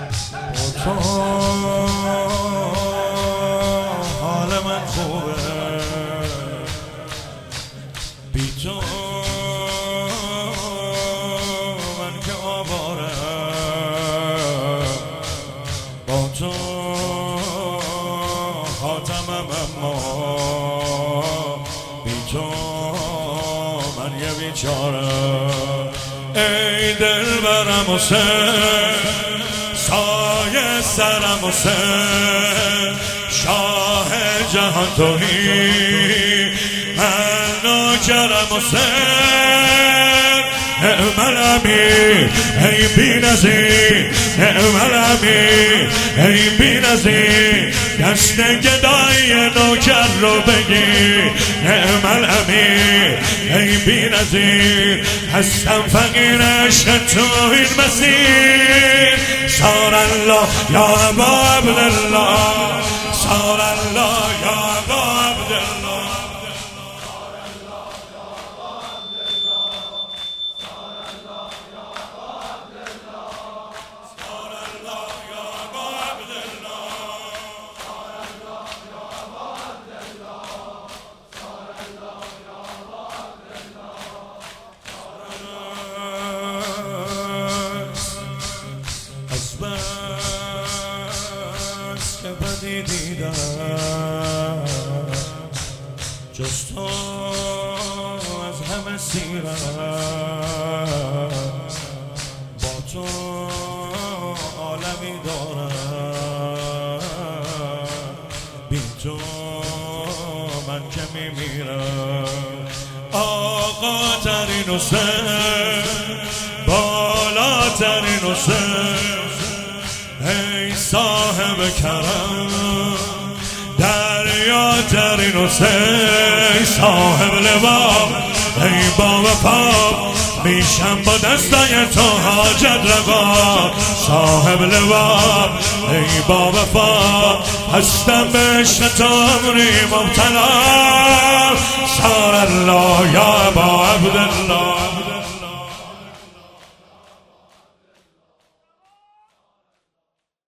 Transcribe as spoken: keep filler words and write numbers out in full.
با تو حال من خوبه، بی تو من که آواره، با تو خاتمم اما بی تو من یه بیچاره. ای دل برم و سر سایه سرم و سر، شاه جهان تویی من نوکرم و سر. نعم الامیر ای بی نظیر، نعم الامیر ای بی نظیر، دست گدای نوکر رو بگیر. نعم الامیر ای بی نظیر، هستم فقیر عشق تو این مسیر. سار الله یا ابا عبدالله، سار الله یا ابا عبدالله. که بدی دیدم جز تو از همه سیرم، با تو عالمی دارم، بی تو من که میمیرم. آقا ترین حسین، بالا ترین حسین، ای صاحب کرم، دریا ترین حسین، صاحب لباب ای با وفا، میشم با دستای تو حاجت روا. صاحب لباب ای با وفا، هستم به عشق تو عمری مبتلا. سار الله یا ابا عبدالله.